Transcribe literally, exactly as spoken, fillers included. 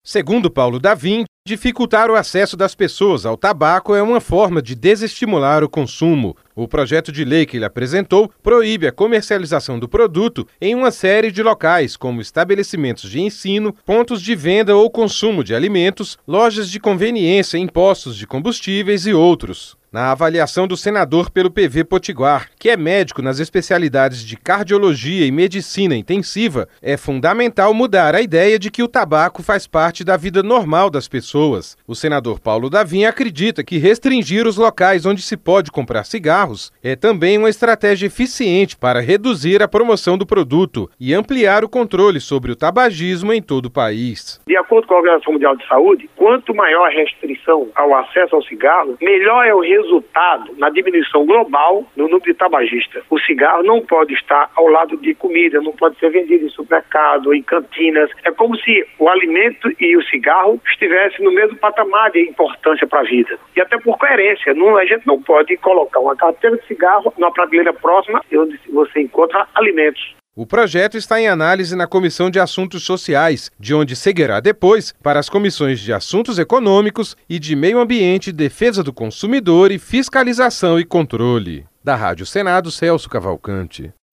Segundo Paulo Davim, dificultar o acesso das pessoas ao tabaco é uma forma de desestimular o consumo. O projeto de lei que ele apresentou proíbe a comercialização do produto em uma série de locais, como estabelecimentos de ensino, pontos de venda ou consumo de alimentos, lojas de conveniência em postos de combustíveis e outros. Na avaliação do senador pelo P V Potiguar, que é médico nas especialidades de cardiologia e medicina intensiva, é fundamental mudar a ideia de que o tabaco faz parte da vida normal das pessoas. O senador Paulo Davim acredita que restringir os locais onde se pode comprar cigarros é também uma estratégia eficiente para reduzir a promoção do produto e ampliar o controle sobre o tabagismo em todo o país. De acordo com a Organização Mundial de Saúde, quanto maior a restrição ao acesso ao cigarro, melhor é o resultado resultado na diminuição global no número de tabagistas. O cigarro não pode estar ao lado de comida, não pode ser vendido em supermercado ou em cantinas. É como se o alimento e o cigarro estivessem no mesmo patamar de importância para a vida. E até por coerência, não, a gente não pode colocar uma carteira de cigarro numa prateleira próxima onde você encontra alimentos. O projeto está em análise na Comissão de Assuntos Sociais, de onde seguirá depois para as comissões de Assuntos Econômicos e de Meio Ambiente, Defesa do Consumidor e Fiscalização e Controle. Da Rádio Senado, Celso Cavalcante.